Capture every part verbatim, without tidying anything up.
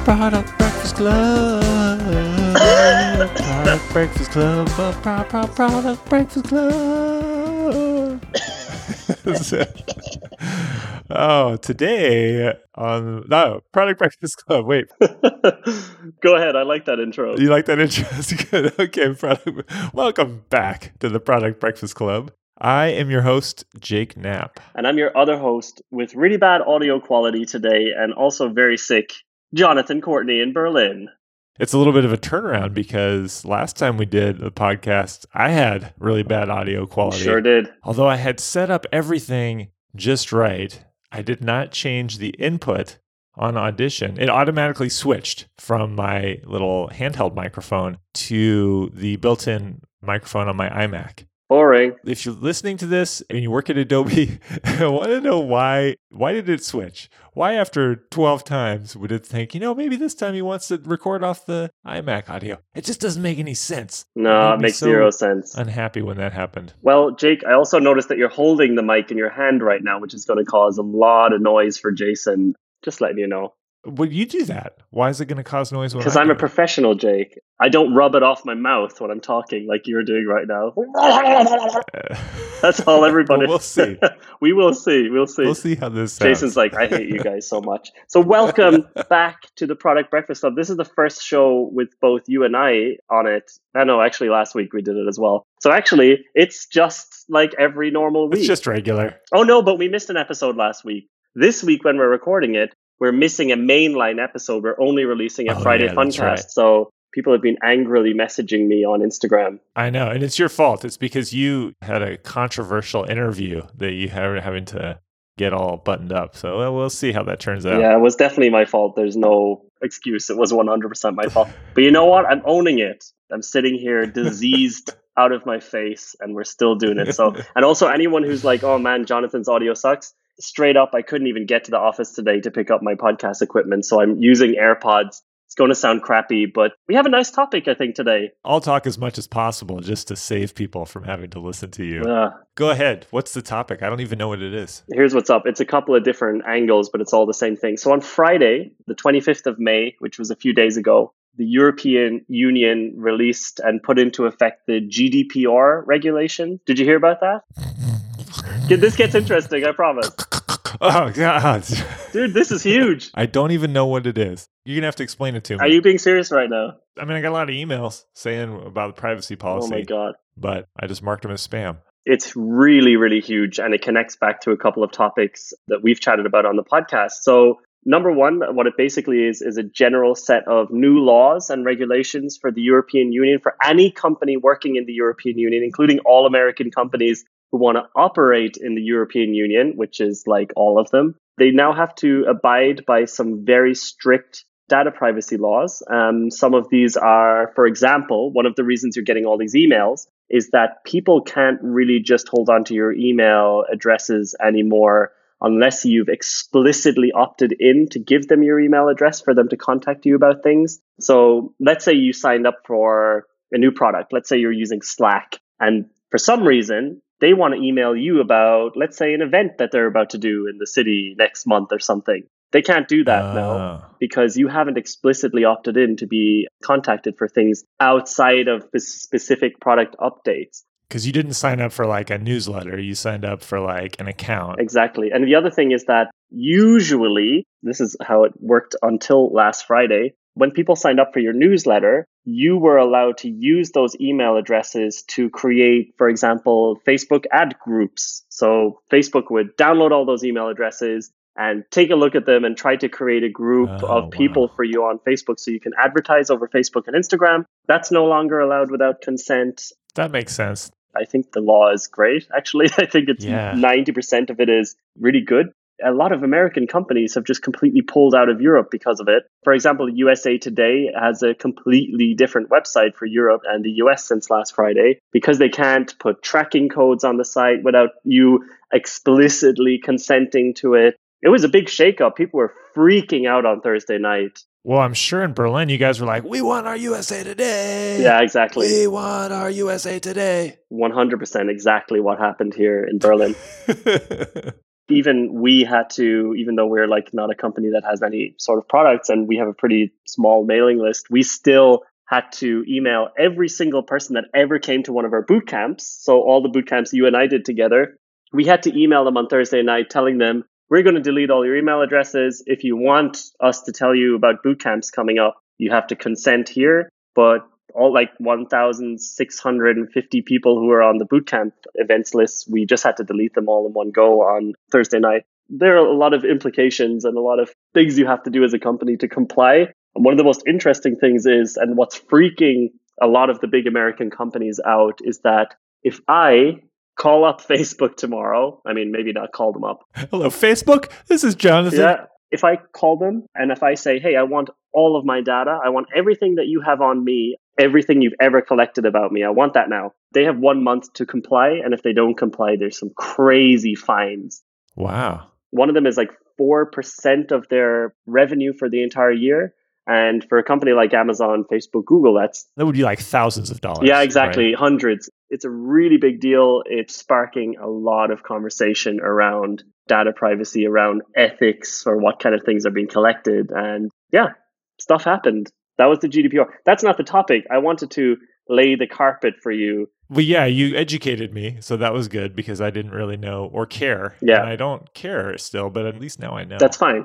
Product Breakfast Club. Product Breakfast Club. Pro- pro- Product Breakfast Club. Oh, today on no Product Breakfast Club. Wait, go ahead. I like that intro. You like that intro? That's good. Okay, product. Welcome back to the Product Breakfast Club. I am your host, Jake Knapp. And I'm your other host with really bad audio quality today and also very sick, Jonathan Courtney in Berlin. It's a little bit of a turnaround because last time we did the podcast, I had really bad audio quality. Sure did. Although I had set up everything just right, I did not change the input on Audition. It automatically switched from my little handheld microphone to the built-in microphone on my iMac. Boring. If you're listening to this and you work at Adobe, I want to know why. Why did it switch? Why after twelve times would it think, you know, maybe this time he wants to record off the iMac audio? It just doesn't make any sense. No, it, it makes so zero sense. Unhappy when that happened. Well, Jake, I also noticed that you're holding the mic in your hand right now, which is going to cause a lot of noise for Jason. Just letting you know. Would you do that? Why is it going to cause noise when Because I I'm do a professional, Jake. I don't rub it off my mouth when I'm talking like you're doing right now. it? That's all everybody. Well, we'll see. we will see. We'll see. We'll see how this sounds. Jason's like, I hate you guys so much. So welcome back to the Product Breakfast Club. This is the first show with both you and I on it. I know, actually, last week we did it as well. So actually, it's just like every normal week. It's just regular. Oh, no, but we missed an episode last week. This week, when we're recording it, we're missing a mainline episode. We're only releasing a oh, Friday yeah, Funcast. Right. So people have been angrily messaging me on Instagram. I know. And it's your fault. It's because you had a controversial interview that you had having to get all buttoned up. So well, we'll see how that turns out. Yeah, it was definitely my fault. There's no excuse. It was one hundred percent my fault. But you know what? I'm owning it. I'm sitting here diseased out of my face and we're still doing it. So, and also anyone who's like, oh man, Jonathan's audio sucks. Straight up, I couldn't even get to the office today to pick up my podcast equipment. So I'm using AirPods. It's going to sound crappy, but we have a nice topic, I think, today. I'll talk as much as possible just to save people from having to listen to you. Uh, Go ahead. What's the topic? I don't even know what it is. Here's what's up. It's a couple of different angles, but it's all the same thing. So on Friday, the twenty-fifth of May, which was a few days ago, the European Union released and put into effect the G D P R regulation. Did you hear about that? This gets interesting, I promise. Oh, God. Dude, this is huge. I don't even know what it is. You're going to have to explain it to me. Are you being serious right now? I mean, I got a lot of emails saying about the privacy policy. Oh, my God. But I just marked them as spam. It's really, really huge. And it connects back to a couple of topics that we've chatted about on the podcast. So number one, what it basically is, is a general set of new laws and regulations for the European Union, for any company working in the European Union, including all American companies who want to operate in the European Union, which is like all of them. They now have to abide by some very strict data privacy laws. Um, some of these are, for example, one of the reasons you're getting all these emails is that people can't really just hold on to your email addresses anymore unless you've explicitly opted in to give them your email address for them to contact you about things. So let's say you signed up for a new product. Let's say you're using Slack, and for some reason, they want to email you about, let's say, an event that they're about to do in the city next month or something. They can't do that uh. now because you haven't explicitly opted in to be contacted for things outside of specific product updates. Because you didn't sign up for like a newsletter. You signed up for like an account. Exactly. And the other thing is that usually, this is how it worked until last Friday, when people signed up for your newsletter, you were allowed to use those email addresses to create, for example, Facebook ad groups. So Facebook would download all those email addresses and take a look at them and try to create a group oh, of people wow. for you on Facebook so you can advertise over Facebook and Instagram. That's no longer allowed without consent. That makes sense. I think the law is great, actually. I think it's yeah. ninety percent of it is really good. A lot of American companies have just completely pulled out of Europe because of it. For example, U S A Today has a completely different website for Europe and the U S since last Friday because they can't put tracking codes on the site without you explicitly consenting to it. It was a big shakeup. People were freaking out on Thursday night. Well, I'm sure in Berlin, you guys were like, we want our U S A Today. Yeah, exactly. We want our U S A Today. one hundred percent exactly what happened here in Berlin. even we had to, even though we're like not a company that has any sort of products and we have a pretty small mailing list, we still had to email every single person that ever came to one of our boot camps. So all the boot camps you and I did together, we had to email them on Thursday night telling them, we're going to delete all your email addresses. If you want us to tell you about boot camps coming up, you have to consent here. But all like one thousand six hundred fifty people who are on the bootcamp events list, we just had to delete them all in one go on Thursday night. There are a lot of implications and a lot of things you have to do as a company to comply. And one of the most interesting things is, and what's freaking a lot of the big American companies out, is that if I call up Facebook tomorrow, I mean, maybe not call them up. Hello, Facebook. This is Jonathan. Yeah. If I call them and if I say, hey, I want all of my data, I want everything that you have on me, everything you've ever collected about me, I want that now. They have one month to comply. And if they don't comply, there's some crazy fines. Wow. One of them is like four percent of their revenue for the entire year. And for a company like Amazon, Facebook, Google, that's... That would be like thousands of dollars. Yeah, exactly. Right? Hundreds. It's a really big deal. It's sparking a lot of conversation around data privacy, around ethics, or what kind of things are being collected. And yeah, stuff happened. That was the G D P R. That's not the topic. I wanted to lay the carpet for you. Well, yeah, you educated me. So that was good because I didn't really know or care. Yeah. And I don't care still, but at least now I know. That's fine.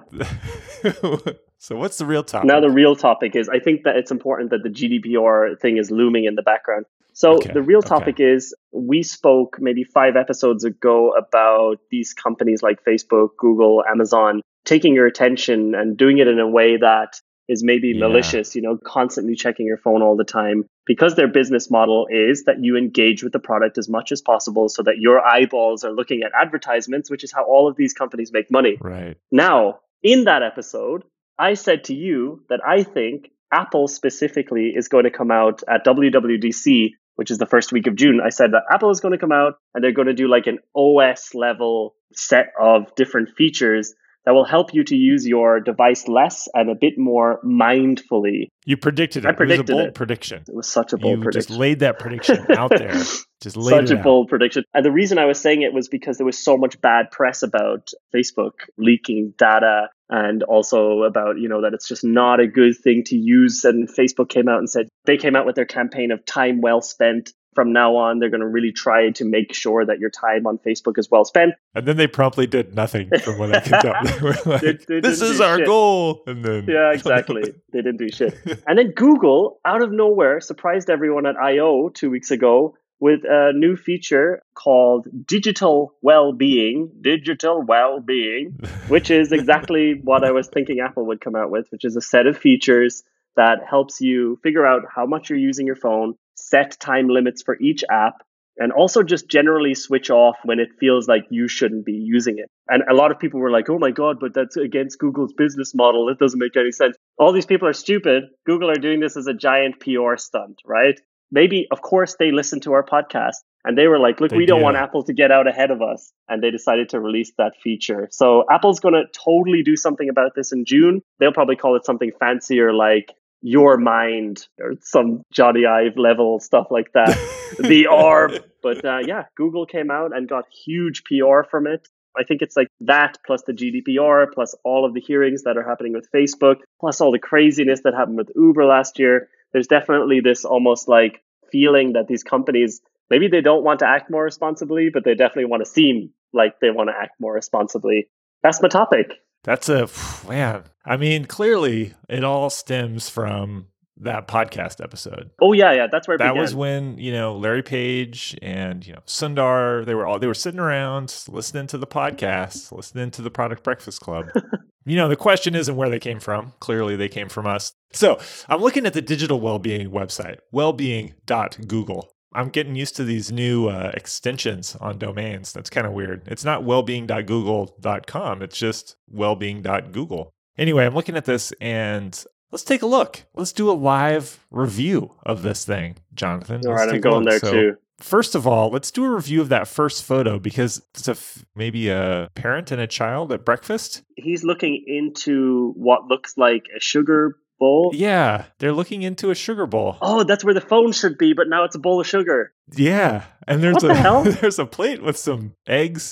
So what's the real topic? Now the real topic is, I think that it's important that the G D P R thing is looming in the background. So okay. the real topic okay. is, we spoke maybe five episodes ago about these companies like Facebook, Google, Amazon, taking your attention and doing it in a way that is maybe yeah. malicious, you know, constantly checking your phone all the time, because their business model is that you engage with the product as much as possible so that your eyeballs are looking at advertisements, which is how all of these companies make money. Right. Now, in that episode, I said to you that I think Apple specifically is going to come out at W W D C, which is the first week of June. I said that Apple is going to come out and they're going to do like an O S level set of different features that will help you to use your device less and a bit more mindfully. You predicted it. I predicted it was a bold it. prediction. It was such a bold you prediction. Just laid that prediction out there. Just laid Such it a out. bold prediction. And the reason I was saying it was because there was so much bad press about Facebook leaking data, and also about, you know, that it's just not a good thing to use. And Facebook came out and said, they came out with their campaign of time well spent. From now on, they're going to really try to make sure that your time on Facebook is well spent. And then they promptly did nothing, from what I can tell. They were like, they, they this is our shit. goal. And then yeah, exactly. They didn't do shit. And then Google, out of nowhere, surprised everyone at I O two weeks ago with a new feature called Digital Well-Being, Digital Well-Being, which is exactly what I was thinking Apple would come out with, which is a set of features that helps you figure out how much you're using your phone, set time limits for each app, and also just generally switch off when it feels like you shouldn't be using it. And a lot of people were like, oh my God, but that's against Google's business model. It doesn't make any sense. All these people are stupid. Google are doing this as a giant P R stunt, right? Maybe, of course, they listened to our podcast and they were like, look, they we don't do. want Apple to get out ahead of us. And they decided to release that feature. So Apple's going to totally do something about this in June. They'll probably call it something fancier like Your Mind or some Johnny Ive level stuff like that. The Orb. But uh, yeah, Google came out and got huge P R from it. I think it's like that plus the G D P R plus all of the hearings that are happening with Facebook, plus all the craziness that happened with Uber last year. There's definitely this almost like feeling that these companies, maybe they don't want to act more responsibly, but they definitely want to seem like they want to act more responsibly. That's my topic. That's a, man, I mean, clearly it all stems from that podcast episode. Oh yeah, yeah, that's where it that began. was when, you know, Larry Page and, you know, Sundar, they were all, they were sitting around listening to the podcast, listening to the Product Breakfast Club. You know, the question isn't where they came from. Clearly they came from us. So I'm looking at the digital well-being website, wellbeing dot google. I'm getting used to these new uh, extensions on domains. That's kind of weird. It's not wellbeing dot google dot com. It's just wellbeing dot google. Anyway, I'm looking at this and let's take a look. Let's do a live review of this thing, Jonathan. All let's right, I'm going there so, too. First of all, let's do a review of that first photo because it's a f- maybe a parent and a child at breakfast. He's looking into what looks like a sugar bowl. Yeah, they're looking into a sugar bowl. Oh, that's where the phone should be, but now it's a bowl of sugar. Yeah, and there's what a the hell? there's a plate with some eggs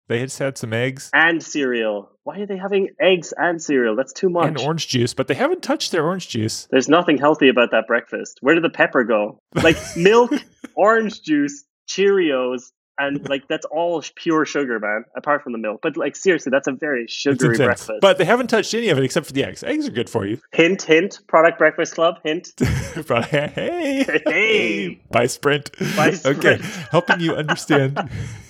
They just had some eggs. And cereal. Why are they having eggs and cereal? That's too much. And orange juice, but they haven't touched their orange juice. There's nothing healthy about that breakfast. Where did the pepper go? Like milk, orange juice, Cheerios, and like that's all pure sugar, man, apart from the milk. But like seriously, that's a very sugary breakfast. But they haven't touched any of it except for the eggs. Eggs are good for you. Hint, hint. Product Breakfast Club, hint. hey. Hey. By Sprint. By Sprint. Okay, helping you understand...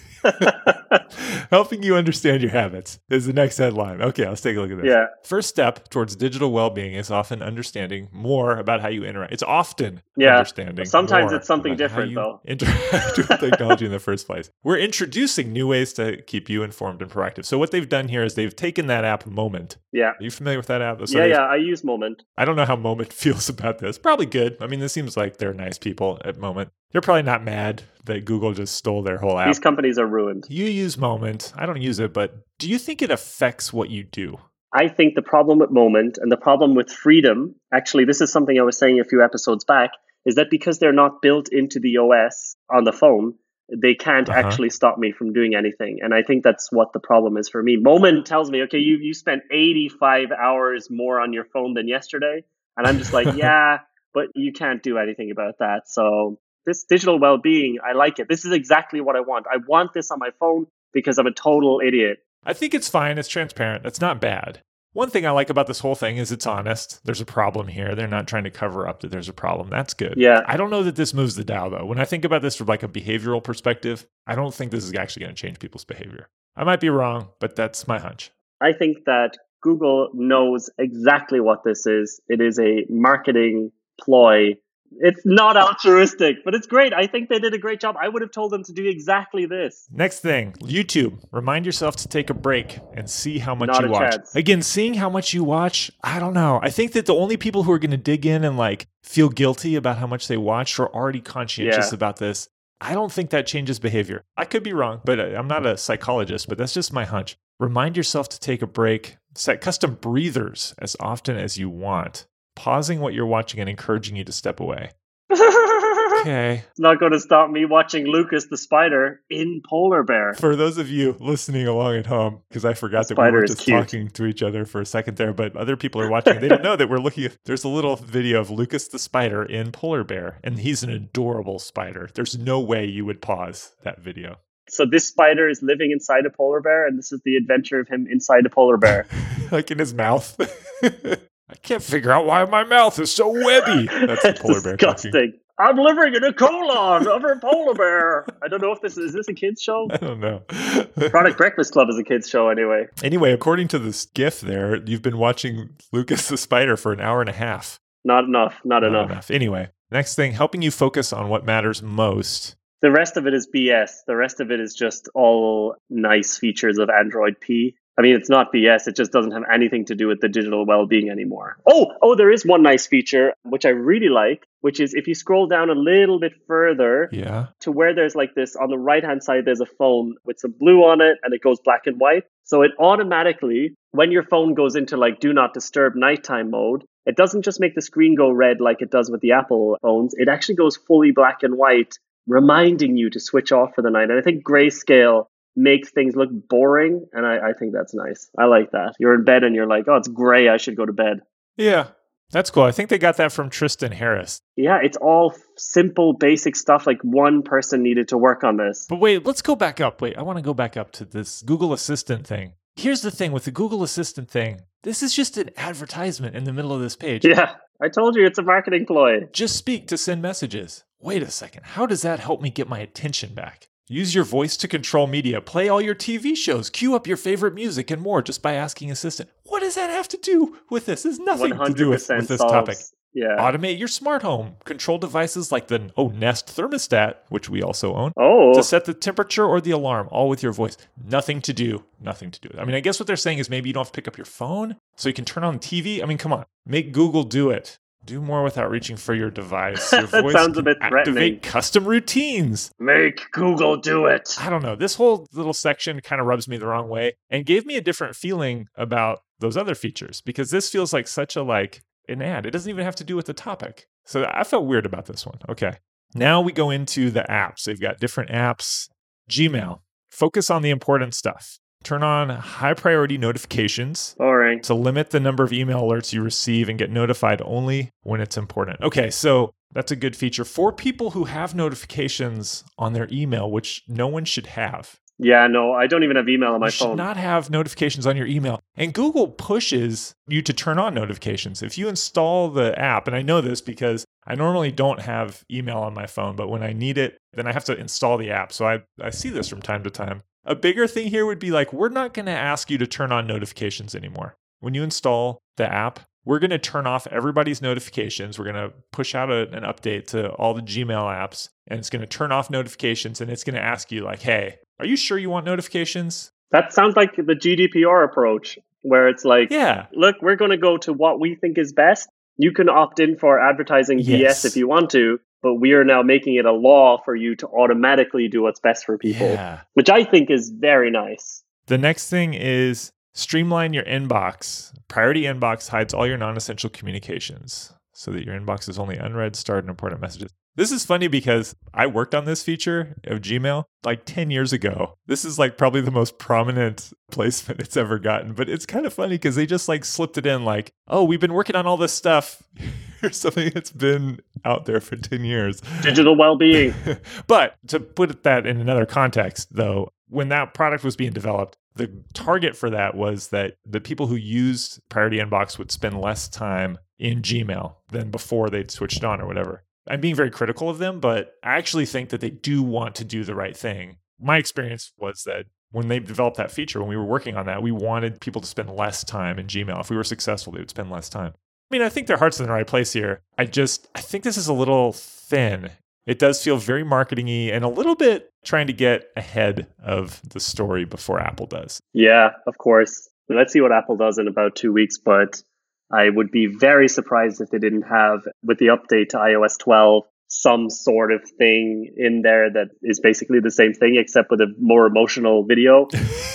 Helping you understand your habits is the next headline. Okay, let's take a look at this. Yeah. First step towards digital well-being is often understanding more about how you interact. It's often yeah. understanding. Sometimes more it's something about different, how you though. Interact with technology in the first place. We're introducing new ways to keep you informed and proactive. So what they've done here is they've taken that app Moment. Yeah. Are you familiar with that app? So yeah, yeah. I use Moment. I don't know how Moment feels about this. Probably good. I mean, this seems like they're nice people at Moment. They're probably not mad that Google just stole their whole app. These companies are ruined. You use Moment. I don't use it, but do you think it affects what you do? I think the problem with Moment and the problem with Freedom, actually, this is something I was saying a few episodes back, is that because they're not built into the O S on the phone, they can't uh-huh. actually stop me from doing anything. And I think that's what the problem is for me. Moment tells me, okay, you, you spent eighty-five hours more on your phone than yesterday. And I'm just like, yeah, but you can't do anything about that. So this digital well-being, I like it. This is exactly what I want. I want this on my phone because I'm a total idiot. I think it's fine. It's transparent. It's not bad. One thing I like about this whole thing is it's honest. There's a problem here. They're not trying to cover up that there's a problem. That's good. Yeah. I don't know that this moves the dial, though. When I think about this from like a behavioral perspective, I don't think this is actually going to change people's behavior. I might be wrong, but that's my hunch. I think that Google knows exactly what this is. It is a marketing ploy. It's not altruistic, but it's great. I think they did a great job. I would have told them to do exactly this. Next thing, YouTube. Remind yourself to take a break and see how much not you a watch. Chance. Again, seeing how much you watch, I don't know. I think that the only people who are going to dig in and like feel guilty about how much they watched are already conscientious yeah. about this. I don't think that changes behavior. I could be wrong, but I'm not a psychologist, but that's just my hunch. Remind yourself to take a break. Set custom breathers as often as you want. Pausing what you're watching and encouraging you to step away. Okay. It's not going to stop me watching Lucas the Spider in Polar Bear. For those of you listening along at home, because I forgot the that we were just cute. talking to each other for a second there, but other people are watching. They don't know that we're looking at, there's a little video of Lucas the Spider in Polar Bear, and he's an adorable spider. There's no way you would pause that video. So this spider is living inside a polar bear, and this is the adventure of him inside a polar bear. Like in his mouth. I can't figure out why my mouth is so webby. That's the polar bear disgusting. Talking. I'm living in a colon of a polar bear. I don't know if this is, is this a kid's show? I don't know. Product Breakfast Club is a kid's show anyway. Anyway, according to this GIF there, you've been watching Lucas the Spider for an hour and a half. Not enough. Not, Not enough. enough. Anyway, next thing, helping you focus on what matters most. The rest of it is B S. The rest of it is just all nice features of Android P. I mean, it's not B S. It just doesn't have anything to do with the digital well-being anymore. Oh, oh, there is one nice feature, which I really like, which is if you scroll down a little bit further yeah. to where there's like this, on the right-hand side, there's a phone with some blue on it, and it goes black and white. So it automatically, when your phone goes into like do not disturb nighttime mode, it doesn't just make the screen go red like it does with the Apple phones. It actually goes fully black and white, reminding you to switch off for the night. And I think grayscale makes things look boring, and I, I think that's nice. I like that. You're in bed and you're like, oh, it's gray, I should go to bed. Yeah, that's cool. I think they got that from Tristan Harris. Yeah, it's all simple, basic stuff. Like one person needed to work on this. But wait, let's go back up. Wait, I want to go back up to this Google Assistant thing. Here's the thing with the Google Assistant thing. This is just an advertisement in the middle of this page. Yeah, I told you it's a marketing ploy. Just speak to send messages. Wait a second. How does that help me get my attention back? Use your voice to control media. Play all your T V shows. Queue up your favorite music and more just by asking Assistant. What does that have to do with this? There's nothing to do with, with this solves, topic. Yeah. Automate your smart home. Control devices like the oh Nest thermostat, which we also own, oh. to set the temperature or the alarm, all with your voice. Nothing to do. Nothing to do. I mean, I guess what they're saying is maybe you don't have to pick up your phone so you can turn on T V. I mean, come on. Make Google do it. Do more without reaching for your device. Your that voice sounds a bit activate threatening. Custom routines. Make Google do it. I don't know. This whole little section kind of rubs me the wrong way and gave me a different feeling about those other features because this feels like such a like an ad. It doesn't even have to do with the topic. So I felt weird about this one. Okay. Now we go into the apps. They've got different apps. Gmail. focus on the important stuff. Turn on high priority notifications Boring. to limit the number of email alerts you receive and get notified only when it's important. Okay, so that's a good feature for people who have notifications on their email, which no one should have. Yeah, no, I don't even have email on my you phone. You should not have notifications on your email. And Google pushes you to turn on notifications. If you install the app, and I know this because I normally don't have email on my phone, but when I need it, then I have to install the app. So I, I see this from time to time. A bigger thing here would be like, we're not going to ask you to turn on notifications anymore. When you install the app, we're going to turn off everybody's notifications. We're going to push out a, an update to all the Gmail apps, and it's going to turn off notifications, and it's going to ask you like, hey, are you sure you want notifications? That sounds like the G D P R approach, where it's like, yeah, look, we're going to go to what we think is best. You can opt in for advertising B S yes. if you want to, but we are now making it a law for you to automatically do what's best for people, yeah. which I think is very nice. The next thing is streamline your inbox. Priority inbox hides all your non-essential communications so that your inbox is only unread, starred, and important messages. This is funny because I worked on this feature of Gmail like ten years ago. This is like probably the most prominent placement it's ever gotten, but it's kind of funny because they just like slipped it in like, oh, we've been working on all this stuff. Here's something that's been out there for ten years. Digital well-being. But to put that in another context, though, when that product was being developed, the target for that was that the people who used Priority Inbox would spend less time in Gmail than before they'd switched on or whatever. I'm being very critical of them, but I actually think that they do want to do the right thing. My experience was that when they developed that feature, when we were working on that, we wanted people to spend less time in Gmail. If we were successful, they would spend less time. I mean, I think their heart's in the right place here. I just, I think this is a little thin. It does feel very marketing-y and a little bit trying to get ahead of the story before Apple does. Yeah, of course. Let's see what Apple does in about two weeks, but I would be very surprised if they didn't have, with the update to i O S twelve, some sort of thing in there that is basically the same thing, except with a more emotional video.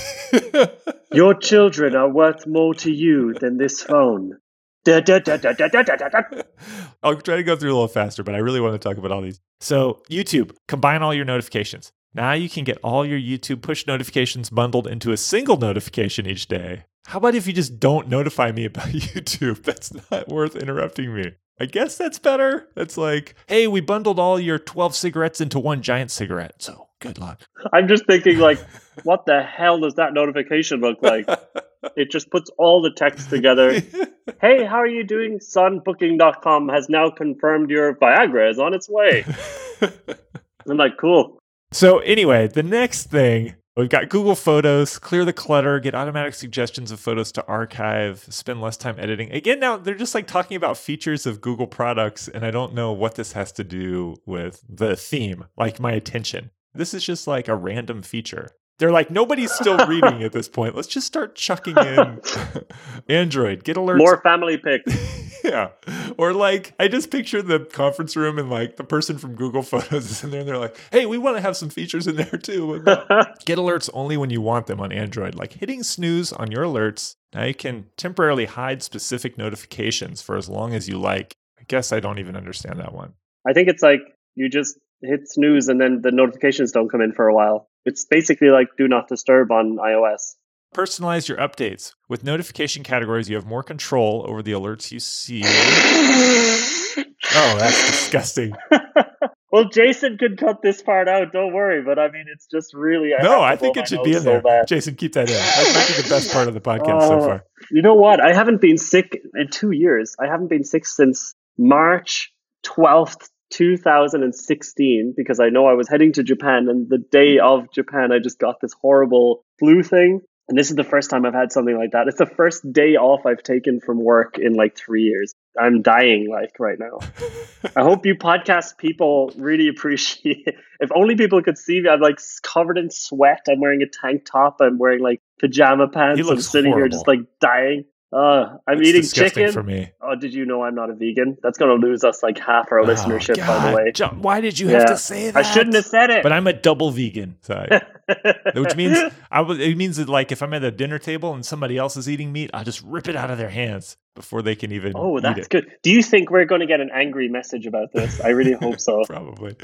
Your children are worth more to you than this phone. Da, da, da, da, da, da, da, da. I'll try to go through a little faster, but I really want to talk about all these. So YouTube, combine all your notifications. Now you can get all your YouTube push notifications bundled into a single notification each day. How about if you just don't notify me about YouTube? That's not worth interrupting me. I guess that's better. It's like, hey, we bundled all your twelve cigarettes into one giant cigarette. So good luck. I'm just thinking like, what the hell does that notification look like? It just puts all the text together. Hey, how are you doing? son booking dot com has now confirmed your Viagra is on its way. I'm like, cool. So anyway, the next thing, we've got Google Photos, clear the clutter, get automatic suggestions of photos to archive, spend less time editing. Again, now they're just like talking about features of Google products, and I don't know what this has to do with the theme, like my attention. This is just like a random feature. They're like, nobody's still reading at this point. Let's just start chucking in Android, get alerts. More family pics. Yeah. Or like, I just picture the conference room and like the person from Google Photos is in there and they're like, hey, we want to have some features in there too. But no. Get alerts only when you want them on Android. Like hitting snooze on your alerts. Now you can temporarily hide specific notifications for as long as you like. I guess I don't even understand that one. I think it's like you just hit snooze and then the notifications don't come in for a while. It's basically like do not disturb on iOS. Personalize your updates. With notification categories, you have more control over the alerts you see. Oh, that's disgusting. Well, Jason could cut this part out. Don't worry. But I mean, it's just really... I no, I think it should be in there. Bad. Jason, keep that in. That might be the best part of the podcast uh, so far. You know what? I haven't been sick in two years. I haven't been sick since March twelfth, two thousand sixteen, because I know I was heading to Japan, and the day of Japan, I just got this horrible flu thing. And this is the first time I've had something like that. It's the first day off I've taken from work in like three years. I'm dying like right now. I hope you podcast people really appreciate it. If only people could see me. I'm like covered in sweat. I'm wearing a tank top. I'm wearing like pajama pants. I'm sitting horrible. Here just like dying. Uh, I'm That's eating disgusting chicken. For me. Oh, did you know I'm not a vegan? That's going to lose us like half our oh, listenership, God. by the way. John, why did you yeah. have to say that? I shouldn't have said it. But I'm a double vegan, so which means I w- it means that like if I'm at a dinner table and somebody else is eating meat, I'll just rip it out of their hands. before they can even Oh, eat that's it. good. Do you think we're going to get an angry message about this? I really hope so. Probably.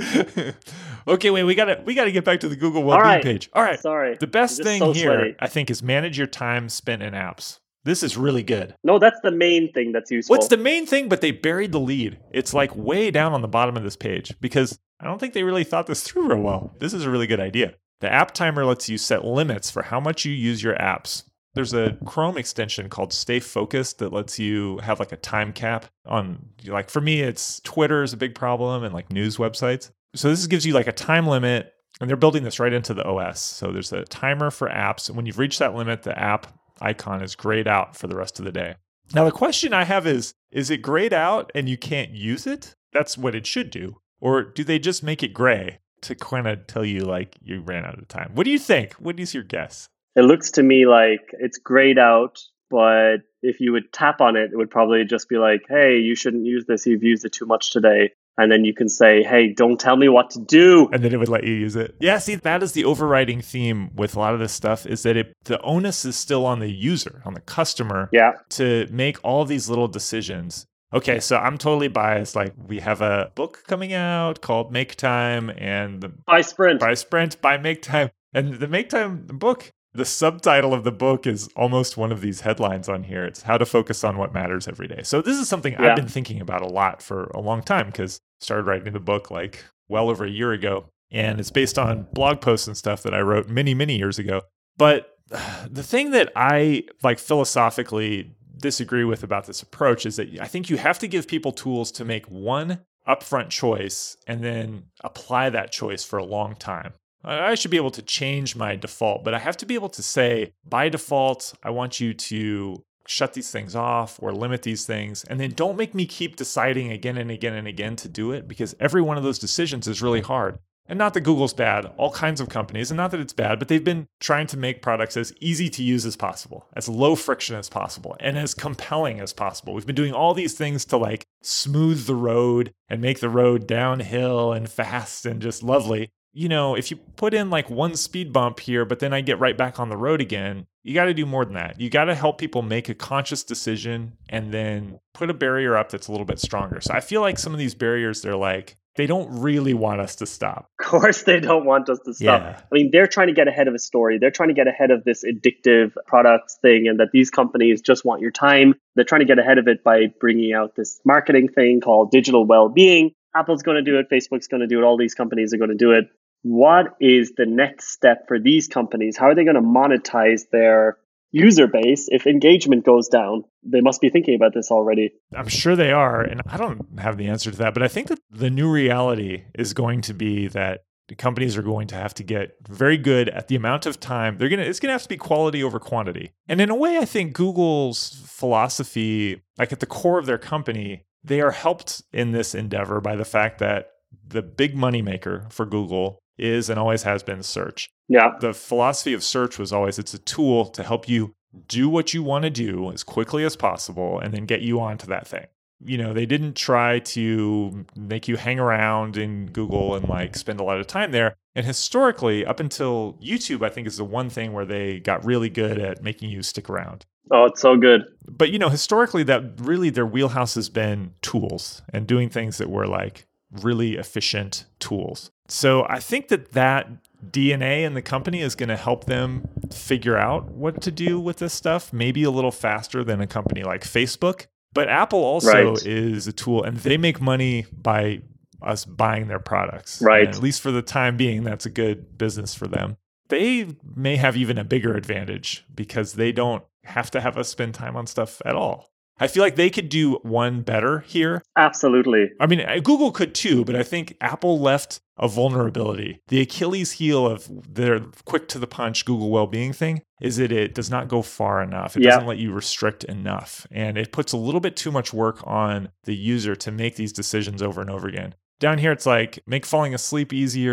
Okay, wait, we gotta we gotta get back to the Google All Wellbeing right. page. All right. Sorry. The best I'm just thing so here, sweaty. I think, is manage your time spent in apps. This is really good. No, that's the main thing that's useful. What's the main thing? But they buried the lead. It's like way down on the bottom of this page because I don't think they really thought this through real well. This is a really good idea. The app timer lets you set limits for how much you use your apps. There's a Chrome extension called Stay Focused that lets you have like a time cap on, like for me, it's Twitter is a big problem and like news websites. So this gives you like a time limit and they're building this right into the O S. So there's a timer for apps. And when you've reached that limit, the app icon is grayed out for the rest of the day. Now, the question I have is, is it grayed out and you can't use it? That's what it should do. Or do they just make it gray to kind of tell you like you ran out of time? What do you think? What is your guess? It looks to me like it's grayed out, but if you would tap on it, it would probably just be like, hey, you shouldn't use this. You've used it too much today. And then you can say, hey, don't tell me what to do. And then it would let you use it. Yeah, see, that is the overriding theme with a lot of this stuff is that it the onus is still on the user, on the customer, yeah. to make all these little decisions. Okay, so I'm totally biased. Like we have a book coming out called Make Time and the By Sprint. By Sprint, by Make Time. And the Make Time book, the subtitle of the book is almost one of these headlines on here. It's how to focus on what matters every day. So this is something Yeah. I've been thinking about a lot for a long time because I started writing the book like well over a year ago. And it's based on blog posts and stuff that I wrote many, many years ago. But the thing that I like philosophically disagree with about this approach is that I think you have to give people tools to make one upfront choice and then apply that choice for a long time. I should be able to change my default, but I have to be able to say, by default, I want you to shut these things off or limit these things. And then don't make me keep deciding again and again and again to do it because every one of those decisions is really hard. And not that Google's bad, all kinds of companies, and not that it's bad, but they've been trying to make products as easy to use as possible, as low friction as possible, and as compelling as possible. We've been doing all these things to like smooth the road and make the road downhill and fast and just lovely. You know, if you put in like one speed bump here, but then I get right back on the road again, you got to do more than that. You got to help people make a conscious decision and then put a barrier up that's a little bit stronger. So I feel like some of these barriers, they're like, they don't really want us to stop. Of course, they don't want us to stop. Yeah. I mean, they're trying to get ahead of a story. They're trying to get ahead of this addictive products thing and that these companies just want your time. They're trying to get ahead of it by bringing out this marketing thing called digital well-being. Apple's going to do it. Facebook's going to do it. All these companies are going to do it. What is the next step for these companies? How are they going to monetize their user base if engagement goes down? They must be thinking about this already. I'm sure they are. And I don't have the answer to that. But I think that the new reality is going to be that the companies are going to have to get very good at the amount of time. They're going to, it's going to have to be quality over quantity. And in a way, I think Google's philosophy, like at the core of their company, they are helped in this endeavor by the fact that the big moneymaker for Google is and always has been search. Yeah. The philosophy of search was always it's a tool to help you do what you want to do as quickly as possible and then get you onto that thing. You know, they didn't try to make you hang around in Google and like spend a lot of time there. And historically, up until YouTube, I think is the one thing where they got really good at making you stick around. Oh, it's so good. But, you know, historically, that really their wheelhouse has been tools and doing things that were like really efficient tools. So I think that that D N A in the company is going to help them figure out what to do with this stuff, maybe a little faster than a company like Facebook. But Apple also Right. is a tool, and they make money by us buying their products. Right. And at least for the time being, that's a good business for them. They may have even a bigger advantage because they don't have to have us spend time on stuff at all. I feel like they could do one better here. Absolutely. I mean, Google could too, but I think Apple left a vulnerability. The Achilles heel of their quick to the punch Google Wellbeing thing is that it does not go far enough. It Yeah. doesn't let you restrict enough. And it puts a little bit too much work on the user to make these decisions over and over again. Down here, it's like make falling asleep easier,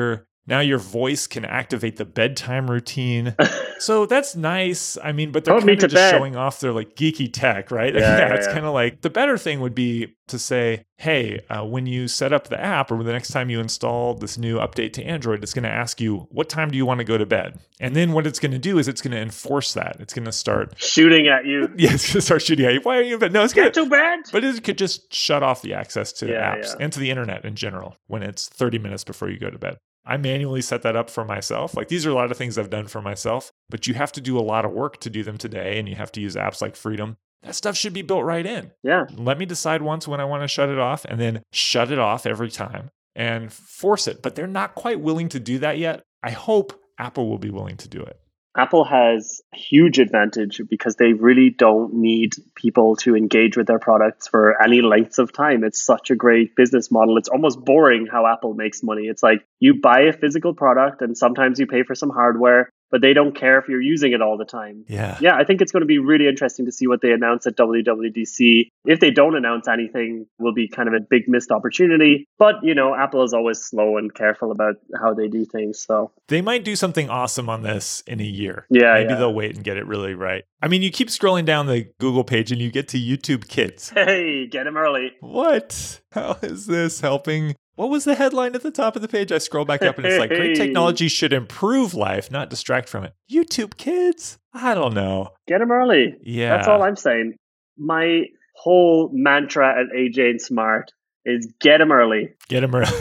Now your voice can activate the bedtime routine. So that's nice. I mean, but they're Put me kind to of just bed. showing off their like geeky tech, right? Yeah, Yeah, yeah, it's yeah. kind of like the better thing would be to say, hey, uh, when you set up the app or the next time you install this new update to Android, it's going to ask you, what time do you want to go to bed? And then what it's going to do is it's going to enforce that. It's going to start Shooting at you. Yeah, it's going to start shooting at you. Why are you in bed? No, it's Get going to bed. But it could just shut off the access to Yeah, apps yeah. and to the internet in general when it's thirty minutes before you go to bed. I manually set that up for myself. Like these are a lot of things I've done for myself, but you have to do a lot of work to do them today, and you have to use apps like Freedom. That stuff should be built right in. Yeah. Let me decide once when I want to shut it off and then shut it off every time and force it. But they're not quite willing to do that yet. I hope Apple will be willing to do it. Apple has a huge advantage because they really don't need people to engage with their products for any lengths of time. It's such a great business model. It's almost boring how Apple makes money. It's like you buy a physical product and sometimes you pay for some hardware, but they don't care if you're using it all the time. Yeah. Yeah, I think it's going to be really interesting to see what they announce at W W D C. If they don't announce anything, will be kind of a big missed opportunity. But, you know, Apple is always slow and careful about how they do things. So they might do something awesome on this in a year. Yeah, Maybe yeah. they'll wait and get it really right. I mean, you keep scrolling down the Google page and you get to YouTube Kids. Hey, get him early. What? How is this helping? What was the headline at the top of the page? I scroll back up and it's like, great technology should improve life, not distract from it. YouTube Kids? I don't know. Get him early. Yeah. That's all I'm saying. My whole mantra at A J and Smart is get him early. Get them early.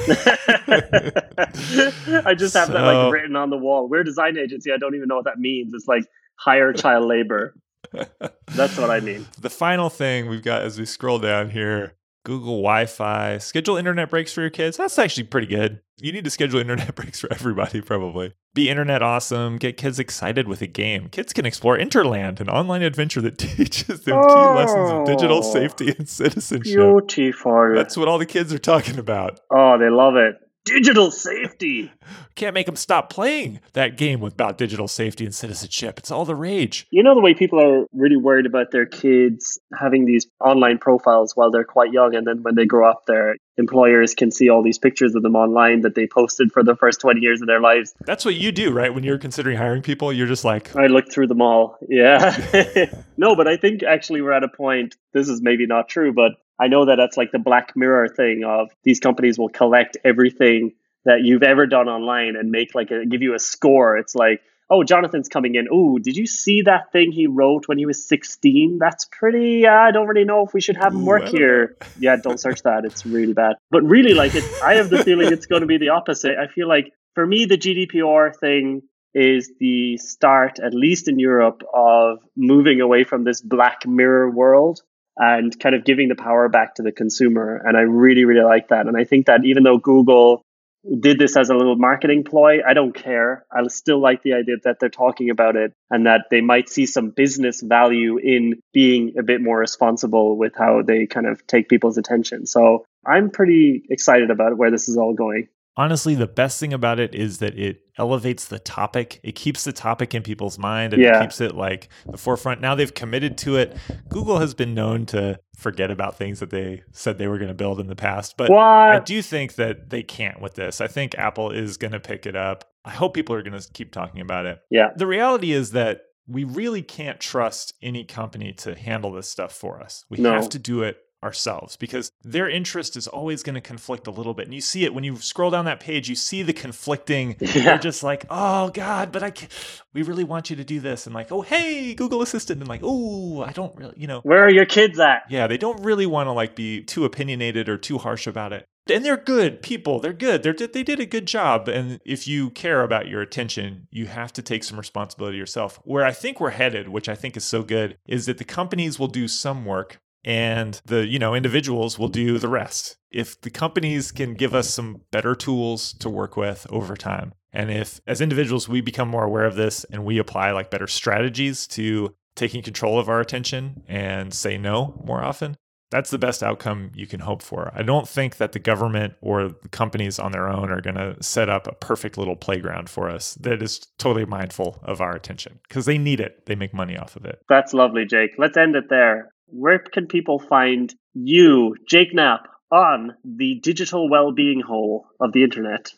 I just have So- that like written on the wall. We're a design agency. I don't even know what that means. It's like hire child labor. That's what I mean. The final thing we've got as we scroll down here, Google Wi-Fi, schedule internet breaks for your kids. That's actually pretty good. You need to schedule internet breaks for everybody, probably. Be internet awesome. Get kids excited with a game. Kids can explore Interland, an online adventure that teaches them key lessons of digital Oh. safety and citizenship. Beautiful. That's what all the kids are talking about. Oh, they love it. Digital safety. Can't make them stop playing that game about digital safety and citizenship. It's all the rage. You know the way people are really worried about their kids having these online profiles while they're quite young, and then when they grow up, their employers can see all these pictures of them online that they posted for the first twenty years of their lives. That's what you do, right? When you're considering hiring people, you're just like, I looked through them all. Yeah. No, but I think actually we're at a point, this is maybe not true, but I know that that's like the Black Mirror thing of these companies will collect everything that you've ever done online and make like a, give you a score. It's like, oh, Jonathan's coming in. Oh, did you see that thing he wrote when he was sixteen? That's pretty, uh, I don't really know if we should have him Ooh, work I don't here. Yeah, don't search that. It's really bad. But really, like, it, I have the feeling it's going to be the opposite. I feel like for me, the G D P R thing is the start, at least in Europe, of moving away from this Black Mirror world and kind of giving the power back to the consumer. And I really, really like that. And I think that even though Google did this as a little marketing ploy, I don't care. I still like the idea that they're talking about it and that they might see some business value in being a bit more responsible with how they kind of take people's attention. So I'm pretty excited about where this is all going. honestly, the best thing about it is that it elevates the topic. It keeps the topic in people's mind and Yeah. it keeps it like the forefront. Now they've committed to it. Google has been known to forget about things that they said they were going to build in the past. But What? I do think that they can't with this. I think Apple is going to pick it up. I hope people are going to keep talking about it. Yeah. The reality is that we really can't trust any company to handle this stuff for us. We No. have to do it ourselves because their interest is always going to conflict a little bit. And you see it when you scroll down that page, you see the conflicting. Yeah. They're just like, oh God, but I can't, we really want you to do this. And like, oh, hey, Google Assistant. And like, oh, I don't really, you know, Where are your kids at? yeah, they don't really want to like be too opinionated or too harsh about it. And they're good people. They're good. They're, they did a good job. And if you care about your attention, you have to take some responsibility yourself. Where I think we're headed, which I think is so good, is that the companies will do some work and the, you know, individuals will do the rest. If the companies can give us some better tools to work with over time, and if as individuals we become more aware of this and we apply like better strategies to taking control of our attention and say no more often, that's the best outcome you can hope for. I don't think that the government or the companies on their own are going to set up a perfect little playground for us that is totally mindful of our attention because they need it. They make money off of it. That's lovely, Jake. Let's end it there. Where can people find you, Jake Knapp, on the digital well-being hole of the internet?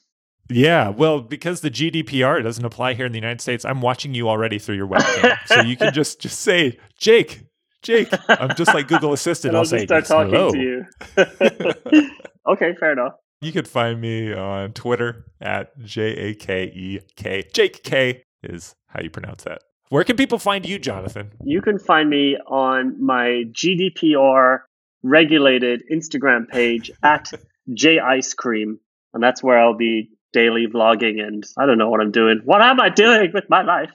Yeah, well, because the G D P R doesn't apply here in the United States, I'm watching you already through your webcam. So you can just just say, Jake, Jake. I'm just like Google Assistant. And I'll, I'll just say, start yes, talking hello. to you. Okay, fair enough. You could find me on Twitter at J A K E K. Jake K is how you pronounce that. Where can people find you, Jonathan? You can find me on my G D P R regulated Instagram page at J Ice Cream. And that's where I'll be daily vlogging, and I don't know what I'm doing. What am I doing with my life?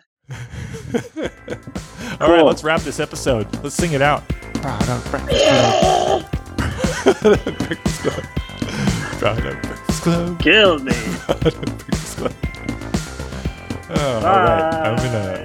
All cool. right, let's wrap this episode. Let's sing it out. Proud of Breakfast Club. Breakfast Club. Proud of Breakfast Club. Kill me. Proud of Breakfast Club. Oh, all right. I'm gonna